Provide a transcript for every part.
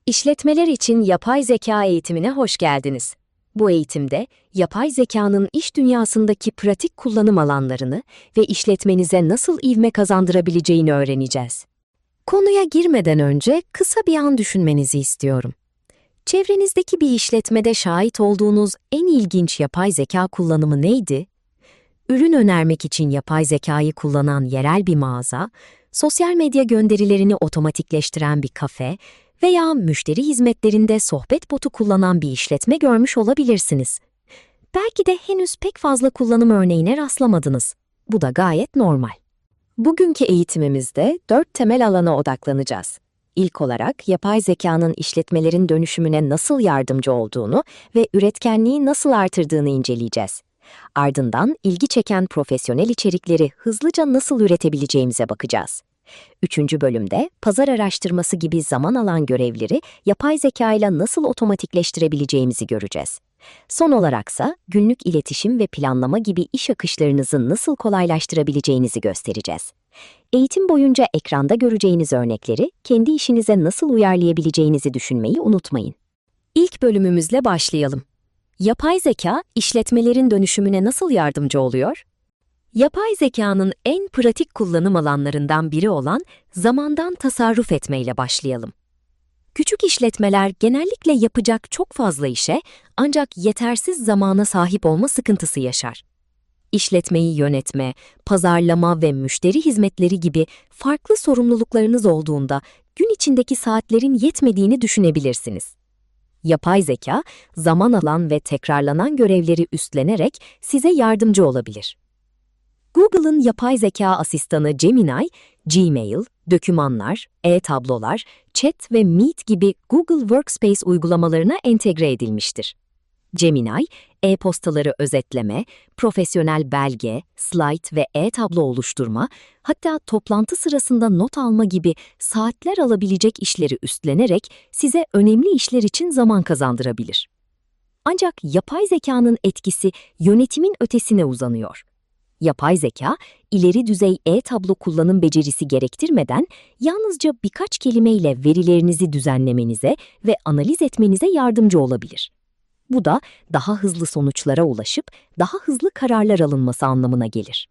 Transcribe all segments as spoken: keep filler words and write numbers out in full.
İşletmeler için yapay zeka eğitimine hoş geldiniz. Bu eğitimde yapay zekanın iş dünyasındaki pratik kullanım alanlarını ve işletmenize nasıl ivme kazandırabileceğini öğreneceğiz. Konuya girmeden önce kısa bir an düşünmenizi istiyorum. Çevrenizdeki bir işletmede şahit olduğunuz en ilginç yapay zeka kullanımı neydi? Ürün önermek için yapay zekayı kullanan yerel bir mağaza, sosyal medya gönderilerini otomatikleştiren bir kafe veya müşteri hizmetlerinde sohbet botu kullanan bir işletme görmüş olabilirsiniz. Belki de henüz pek fazla kullanım örneğine rastlamadınız. Bu da gayet normal. Bugünkü eğitimimizde dört temel alana odaklanacağız. İlk olarak yapay zekanın işletmelerin dönüşümüne nasıl yardımcı olduğunu ve üretkenliği nasıl artırdığını inceleyeceğiz. Ardından ilgi çeken profesyonel içerikleri hızlıca nasıl üretebileceğimize bakacağız. Üçüncü bölümde pazar araştırması gibi zaman alan görevleri yapay zeka ile nasıl otomatikleştirebileceğimizi göreceğiz. Son olaraksa günlük iletişim ve planlama gibi iş akışlarınızı nasıl kolaylaştırabileceğinizi göstereceğiz. Eğitim boyunca ekranda göreceğiniz örnekleri kendi işinize nasıl uyarlayabileceğinizi düşünmeyi unutmayın. İlk bölümümüzle başlayalım. Yapay zeka, işletmelerin dönüşümüne nasıl yardımcı oluyor? Yapay zekanın en pratik kullanım alanlarından biri olan zamandan tasarruf etmeyle başlayalım. Küçük işletmeler genellikle yapacak çok fazla işe ancak yetersiz zamana sahip olma sıkıntısı yaşar. İşletmeyi yönetme, pazarlama ve müşteri hizmetleri gibi farklı sorumluluklarınız olduğunda gün içindeki saatlerin yetmediğini düşünebilirsiniz. Yapay zeka, zaman alan ve tekrarlanan görevleri üstlenerek size yardımcı olabilir. Google'ın yapay zeka asistanı Gemini, Gmail, dokümanlar, e-tablolar, chat ve Meet gibi Google Workspace uygulamalarına entegre edilmiştir. Gemini, e-postaları özetleme, profesyonel belge, slide ve e-tablo oluşturma, hatta toplantı sırasında not alma gibi saatler alabilecek işleri üstlenerek size önemli işler için zaman kazandırabilir. Ancak yapay zekanın etkisi yönetimin ötesine uzanıyor. Yapay zeka, ileri düzey e-tablo kullanım becerisi gerektirmeden yalnızca birkaç kelimeyle verilerinizi düzenlemenize ve analiz etmenize yardımcı olabilir. Bu da daha hızlı sonuçlara ulaşıp daha hızlı kararlar alınması anlamına gelir.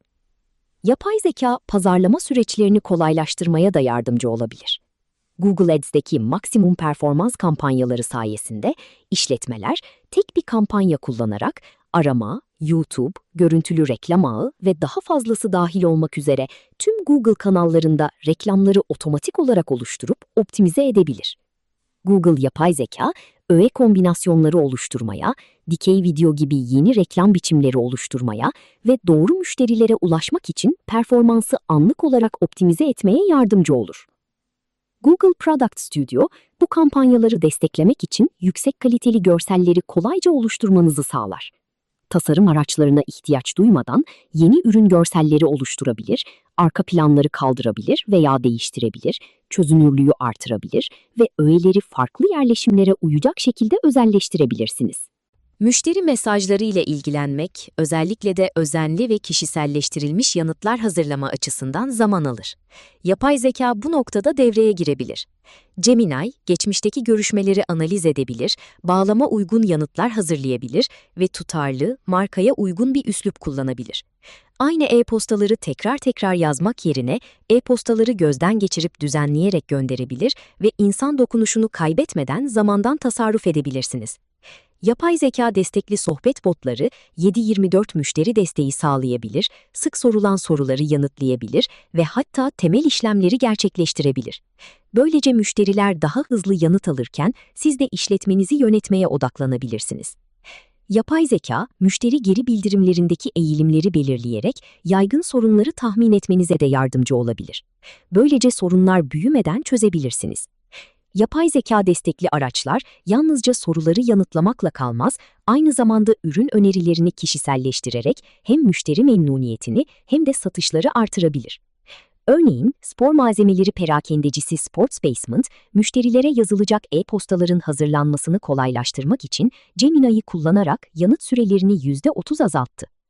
Yapay zeka, pazarlama süreçlerini kolaylaştırmaya da yardımcı olabilir. Google Ads'deki maksimum performans kampanyaları sayesinde işletmeler tek bir kampanya kullanarak arama, YouTube, görüntülü reklam ağı ve daha fazlası dahil olmak üzere tüm Google kanallarında reklamları otomatik olarak oluşturup optimize edebilir. Google yapay zeka, öğe kombinasyonları oluşturmaya, dikey video gibi yeni reklam biçimleri oluşturmaya ve doğru müşterilere ulaşmak için performansı anlık olarak optimize etmeye yardımcı olur. Google Product Studio, bu kampanyaları desteklemek için yüksek kaliteli görselleri kolayca oluşturmanızı sağlar. Tasarım araçlarına ihtiyaç duymadan yeni ürün görselleri oluşturabilir, arka planları kaldırabilir veya değiştirebilir, çözünürlüğü artırabilir ve öğeleri farklı yerleşimlere uyacak şekilde özelleştirebilirsiniz. Müşteri mesajları ile ilgilenmek, özellikle de özenli ve kişiselleştirilmiş yanıtlar hazırlama açısından zaman alır. Yapay zeka bu noktada devreye girebilir. Gemini, geçmişteki görüşmeleri analiz edebilir, bağlama uygun yanıtlar hazırlayabilir ve tutarlı, markaya uygun bir üslup kullanabilir. Aynı e-postaları tekrar tekrar yazmak yerine e-postaları gözden geçirip düzenleyerek gönderebilir ve insan dokunuşunu kaybetmeden zamandan tasarruf edebilirsiniz. Yapay zeka destekli sohbet botları yedi yirmi dört müşteri desteği sağlayabilir, sık sorulan soruları yanıtlayabilir ve hatta temel işlemleri gerçekleştirebilir. Böylece müşteriler daha hızlı yanıt alırken siz de işletmenizi yönetmeye odaklanabilirsiniz. Yapay zeka, müşteri geri bildirimlerindeki eğilimleri belirleyerek yaygın sorunları tahmin etmenize de yardımcı olabilir. Böylece sorunlar büyümeden çözebilirsiniz. Yapay zeka destekli araçlar yalnızca soruları yanıtlamakla kalmaz, aynı zamanda ürün önerilerini kişiselleştirerek hem müşteri memnuniyetini hem de satışları artırabilir. Örneğin, spor malzemeleri perakendecisi Sports Basement, müşterilere yazılacak e-postaların hazırlanmasını kolaylaştırmak için Gemini'yi kullanarak yanıt sürelerini yüzde otuz azalttı.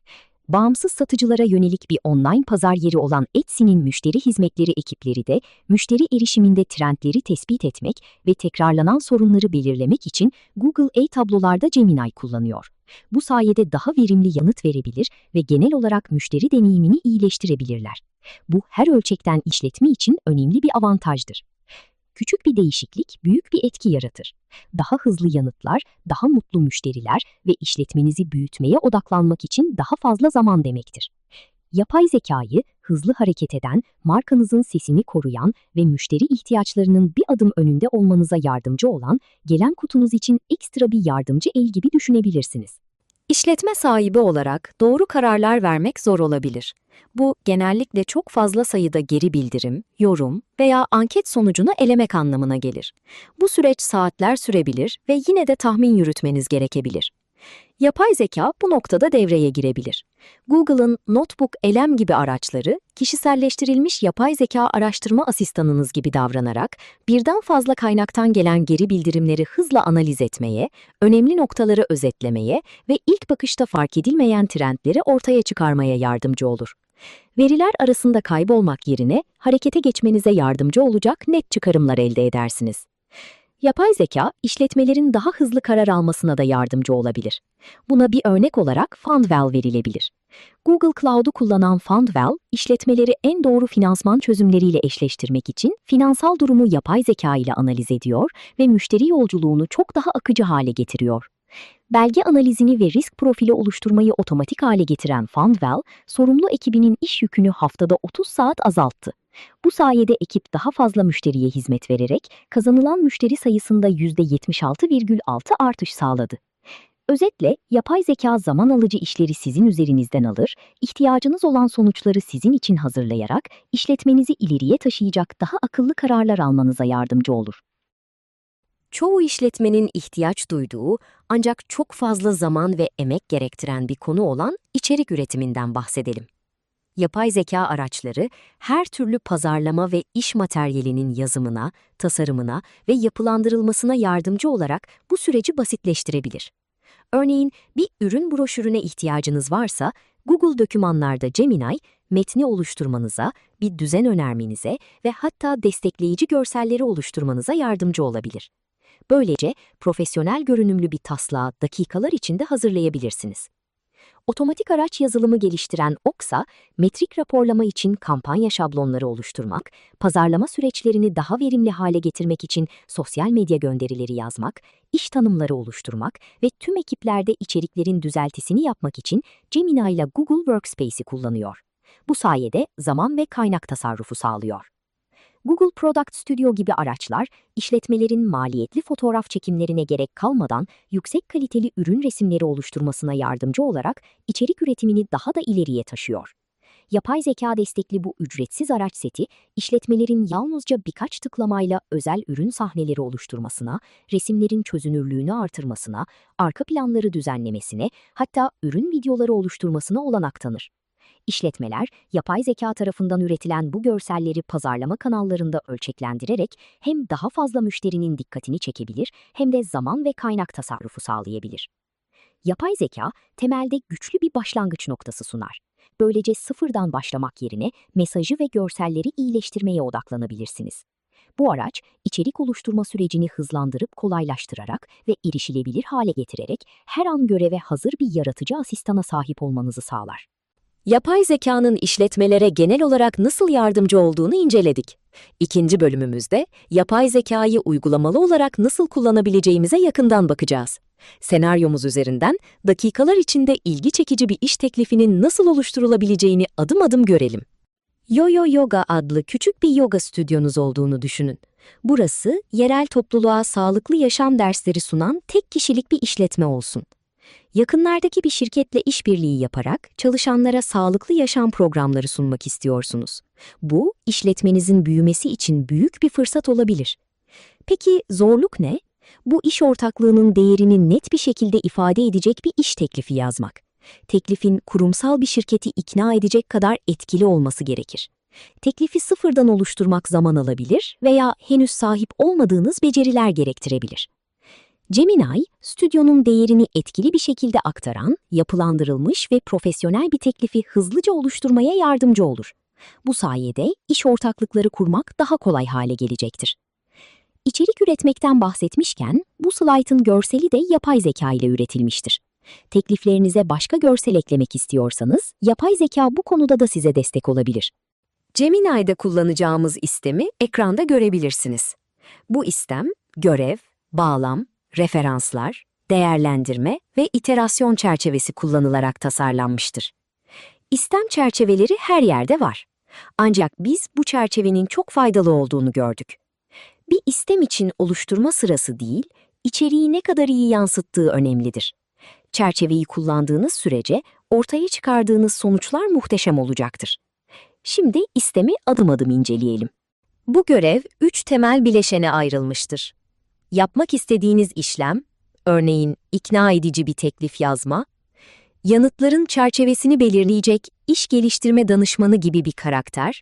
Bağımsız satıcılara yönelik bir online pazar yeri olan Etsy'nin müşteri hizmetleri ekipleri de müşteri erişiminde trendleri tespit etmek ve tekrarlanan sorunları belirlemek için Google e-tablolarda Gemini kullanıyor. Bu sayede daha verimli yanıt verebilir ve genel olarak müşteri deneyimini iyileştirebilirler. Bu her ölçekten işletme için önemli bir avantajdır. Küçük bir değişiklik büyük bir etki yaratır. Daha hızlı yanıtlar, daha mutlu müşteriler ve işletmenizi büyütmeye odaklanmak için daha fazla zaman demektir. Yapay zekayı hızlı hareket eden, markanızın sesini koruyan ve müşteri ihtiyaçlarının bir adım önünde olmanıza yardımcı olan, gelen kutunuz için ekstra bir yardımcı el gibi düşünebilirsiniz. İşletme sahibi olarak doğru kararlar vermek zor olabilir. Bu genellikle çok fazla sayıda geri bildirim, yorum veya anket sonucunu elemek anlamına gelir. Bu süreç saatler sürebilir ve yine de tahmin yürütmeniz gerekebilir. Yapay zeka bu noktada devreye girebilir. Google'ın Notebook L M gibi araçları, kişiselleştirilmiş yapay zeka araştırma asistanınız gibi davranarak, birden fazla kaynaktan gelen geri bildirimleri hızla analiz etmeye, önemli noktaları özetlemeye ve ilk bakışta fark edilmeyen trendleri ortaya çıkarmaya yardımcı olur. Veriler arasında kaybolmak yerine harekete geçmenize yardımcı olacak net çıkarımlar elde edersiniz. Yapay zeka, işletmelerin daha hızlı karar almasına da yardımcı olabilir. Buna bir örnek olarak Fundwell verilebilir. Google Cloud'u kullanan Fundwell, işletmeleri en doğru finansman çözümleriyle eşleştirmek için finansal durumu yapay zeka ile analiz ediyor ve müşteri yolculuğunu çok daha akıcı hale getiriyor. Belge analizini ve risk profili oluşturmayı otomatik hale getiren Fundwell, sorumlu ekibinin iş yükünü haftada otuz saat azalttı. Bu sayede ekip daha fazla müşteriye hizmet vererek kazanılan müşteri sayısında yüzde yetmiş altı virgül altı artış sağladı. Özetle, yapay zeka zaman alıcı işleri sizin üzerinizden alır, ihtiyacınız olan sonuçları sizin için hazırlayarak işletmenizi ileriye taşıyacak daha akıllı kararlar almanıza yardımcı olur. Çoğu işletmenin ihtiyaç duyduğu ancak çok fazla zaman ve emek gerektiren bir konu olan içerik üretiminden bahsedelim. Yapay zeka araçları her türlü pazarlama ve iş materyalinin yazımına, tasarımına ve yapılandırılmasına yardımcı olarak bu süreci basitleştirebilir. Örneğin bir ürün broşürüne ihtiyacınız varsa Google Dokümanlar'da Gemini, metni oluşturmanıza, bir düzen önermenize ve hatta destekleyici görselleri oluşturmanıza yardımcı olabilir. Böylece profesyonel görünümlü bir taslağı dakikalar içinde hazırlayabilirsiniz. Otomatik araç yazılımı geliştiren Oksa, metrik raporlama için kampanya şablonları oluşturmak, pazarlama süreçlerini daha verimli hale getirmek için sosyal medya gönderileri yazmak, iş tanımları oluşturmak ve tüm ekiplerde içeriklerin düzeltisini yapmak için Gemini ile Google Workspace'i kullanıyor. Bu sayede zaman ve kaynak tasarrufu sağlıyor. Google Product Studio gibi araçlar, işletmelerin maliyetli fotoğraf çekimlerine gerek kalmadan yüksek kaliteli ürün resimleri oluşturmasına yardımcı olarak içerik üretimini daha da ileriye taşıyor. Yapay zeka destekli bu ücretsiz araç seti, işletmelerin yalnızca birkaç tıklamayla özel ürün sahneleri oluşturmasına, resimlerin çözünürlüğünü artırmasına, arka planları düzenlemesine, hatta ürün videoları oluşturmasına olanak tanır. İşletmeler, yapay zeka tarafından üretilen bu görselleri pazarlama kanallarında ölçeklendirerek hem daha fazla müşterinin dikkatini çekebilir hem de zaman ve kaynak tasarrufu sağlayabilir. Yapay zeka, temelde güçlü bir başlangıç noktası sunar. Böylece sıfırdan başlamak yerine mesajı ve görselleri iyileştirmeye odaklanabilirsiniz. Bu araç, içerik oluşturma sürecini hızlandırıp kolaylaştırarak ve erişilebilir hale getirerek her an göreve hazır bir yaratıcı asistana sahip olmanızı sağlar. Yapay zekanın işletmelere genel olarak nasıl yardımcı olduğunu inceledik. İkinci bölümümüzde yapay zekayı uygulamalı olarak nasıl kullanabileceğimize yakından bakacağız. Senaryomuz üzerinden dakikalar içinde ilgi çekici bir iş teklifinin nasıl oluşturulabileceğini adım adım görelim. Yo-Yo Yoga adlı küçük bir yoga stüdyonuz olduğunu düşünün. Burası yerel topluluğa sağlıklı yaşam dersleri sunan tek kişilik bir işletme olsun. Yakınlardaki bir şirketle işbirliği yaparak çalışanlara sağlıklı yaşam programları sunmak istiyorsunuz. Bu, işletmenizin büyümesi için büyük bir fırsat olabilir. Peki zorluk ne? Bu iş ortaklığının değerini net bir şekilde ifade edecek bir iş teklifi yazmak. Teklifin kurumsal bir şirketi ikna edecek kadar etkili olması gerekir. Teklifi sıfırdan oluşturmak zaman alabilir veya henüz sahip olmadığınız beceriler gerektirebilir. Gemini, stüdyonun değerini etkili bir şekilde aktaran, yapılandırılmış ve profesyonel bir teklifi hızlıca oluşturmaya yardımcı olur. Bu sayede iş ortaklıkları kurmak daha kolay hale gelecektir. İçerik üretmekten bahsetmişken, bu slaytın görseli de yapay zeka ile üretilmiştir. Tekliflerinize başka görsel eklemek istiyorsanız, yapay zeka bu konuda da size destek olabilir. Gemini'de kullanacağımız istemi ekranda görebilirsiniz. Bu istem, görev, bağlam, referanslar, değerlendirme ve iterasyon çerçevesi kullanılarak tasarlanmıştır. İstem çerçeveleri her yerde var. Ancak biz bu çerçevenin çok faydalı olduğunu gördük. Bir istem için oluşturma sırası değil, içeriği ne kadar iyi yansıttığı önemlidir. Çerçeveyi kullandığınız sürece ortaya çıkardığınız sonuçlar muhteşem olacaktır. Şimdi istemi adım adım inceleyelim. Bu görev üç temel bileşene ayrılmıştır. Yapmak istediğiniz işlem, örneğin ikna edici bir teklif yazma, yanıtların çerçevesini belirleyecek iş geliştirme danışmanı gibi bir karakter.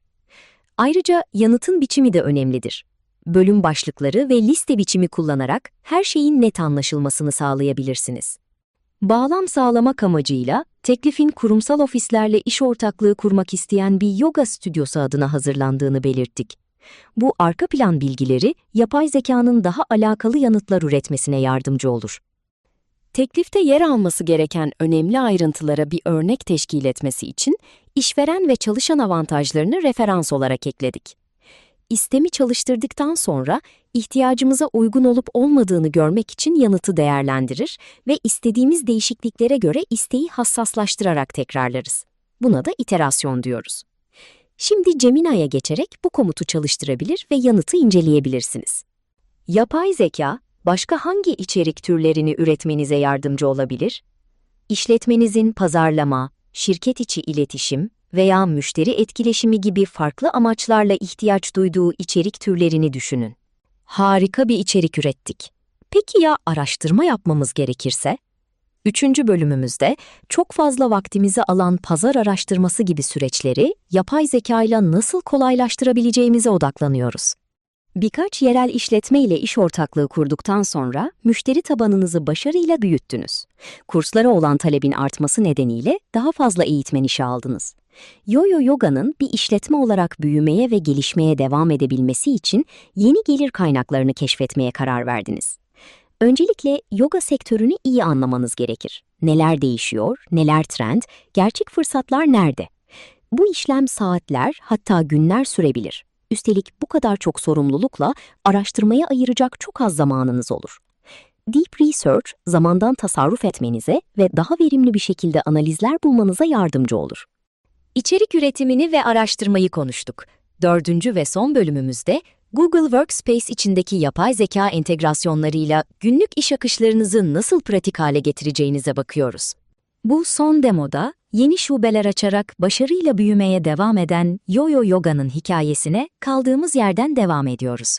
Ayrıca yanıtın biçimi de önemlidir. Bölüm başlıkları ve liste biçimi kullanarak her şeyin net anlaşılmasını sağlayabilirsiniz. Bağlam sağlamak amacıyla teklifin kurumsal ofislerle iş ortaklığı kurmak isteyen bir yoga stüdyosu adına hazırlandığını belirttik. Bu arka plan bilgileri yapay zekanın daha alakalı yanıtlar üretmesine yardımcı olur. Teklifte yer alması gereken önemli ayrıntılara bir örnek teşkil etmesi için işveren ve çalışan avantajlarını referans olarak ekledik. İstemi çalıştırdıktan sonra ihtiyacımıza uygun olup olmadığını görmek için yanıtı değerlendirir ve istediğimiz değişikliklere göre isteği hassaslaştırarak tekrarlarız. Buna da iterasyon diyoruz. Şimdi Gemini'ye geçerek bu komutu çalıştırabilir ve yanıtı inceleyebilirsiniz. Yapay zeka, başka hangi içerik türlerini üretmenize yardımcı olabilir? İşletmenizin pazarlama, şirket içi iletişim veya müşteri etkileşimi gibi farklı amaçlarla ihtiyaç duyduğu içerik türlerini düşünün. Harika bir içerik ürettik. Peki ya araştırma yapmamız gerekirse? Üçüncü bölümümüzde çok fazla vaktimizi alan pazar araştırması gibi süreçleri yapay zekayla nasıl kolaylaştırabileceğimize odaklanıyoruz. Birkaç yerel işletme ile iş ortaklığı kurduktan sonra müşteri tabanınızı başarıyla büyüttünüz. Kurslara olan talebin artması nedeniyle daha fazla eğitmen işe aldınız. Yo-Yo Yoga'nın bir işletme olarak büyümeye ve gelişmeye devam edebilmesi için yeni gelir kaynaklarını keşfetmeye karar verdiniz. Öncelikle yoga sektörünü iyi anlamanız gerekir. Neler değişiyor, neler trend, gerçek fırsatlar nerede? Bu işlem saatler, hatta günler sürebilir. Üstelik bu kadar çok sorumlulukla araştırmaya ayıracak çok az zamanınız olur. Deep Research, zamandan tasarruf etmenize ve daha verimli bir şekilde analizler bulmanıza yardımcı olur. İçerik üretimini ve araştırmayı konuştuk. Dördüncü ve son bölümümüzde Google Workspace içindeki yapay zeka entegrasyonlarıyla günlük iş akışlarınızı nasıl pratik hale getireceğinize bakıyoruz. Bu son demoda yeni şubeler açarak başarıyla büyümeye devam eden Yo-Yo Yoga'nın hikayesine kaldığımız yerden devam ediyoruz.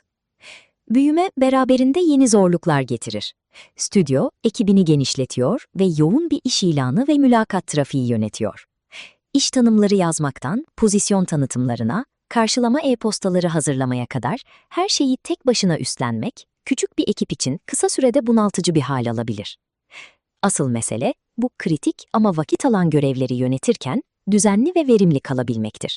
Büyüme beraberinde yeni zorluklar getirir. Stüdyo ekibini genişletiyor ve yoğun bir iş ilanı ve mülakat trafiği yönetiyor. İş tanımları yazmaktan pozisyon tanıtımlarına, karşılama e-postaları hazırlamaya kadar her şeyi tek başına üstlenmek, küçük bir ekip için kısa sürede bunaltıcı bir hal alabilir. Asıl mesele, bu kritik ama vakit alan görevleri yönetirken düzenli ve verimli kalabilmektir.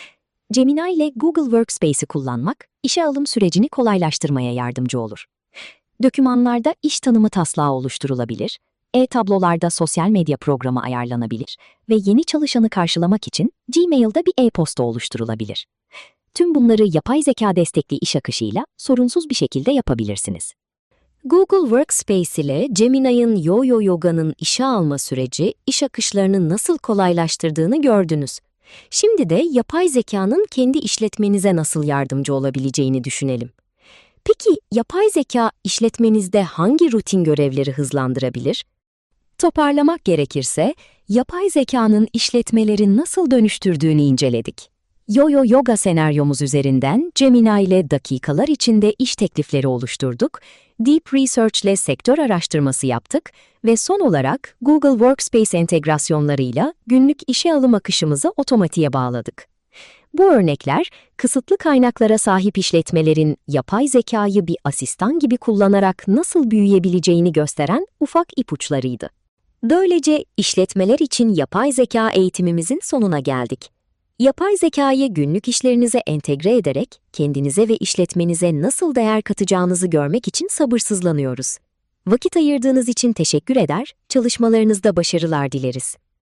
Gemini ile Google Workspace'i kullanmak, işe alım sürecini kolaylaştırmaya yardımcı olur. Dokümanlarda iş tanımı taslağı oluşturulabilir, e-tablolarda sosyal medya programı ayarlanabilir ve yeni çalışanı karşılamak için Gmail'da bir e-posta oluşturulabilir. Tüm bunları yapay zeka destekli iş akışıyla sorunsuz bir şekilde yapabilirsiniz. Google Workspace ile Gemini'nin Yo-Yo Yoga'nın işe alma süreci iş akışlarını nasıl kolaylaştırdığını gördünüz. Şimdi de yapay zekanın kendi işletmenize nasıl yardımcı olabileceğini düşünelim. Peki yapay zeka işletmenizde hangi rutin görevleri hızlandırabilir? Toparlamak gerekirse, yapay zekanın işletmeleri nasıl dönüştürdüğünü inceledik. Yo-Yo Yoga senaryomuz üzerinden Gemini ile dakikalar içinde iş teklifleri oluşturduk, Deep Research ile sektör araştırması yaptık ve son olarak Google Workspace entegrasyonlarıyla günlük işe alım akışımızı otomatiğe bağladık. Bu örnekler, kısıtlı kaynaklara sahip işletmelerin yapay zekayı bir asistan gibi kullanarak nasıl büyüyebileceğini gösteren ufak ipuçlarıydı. Böylece işletmeler için yapay zeka eğitimimizin sonuna geldik. Yapay zekayı günlük işlerinize entegre ederek kendinize ve işletmenize nasıl değer katacağınızı görmek için sabırsızlanıyoruz. Vakit ayırdığınız için teşekkür eder, çalışmalarınızda başarılar dileriz.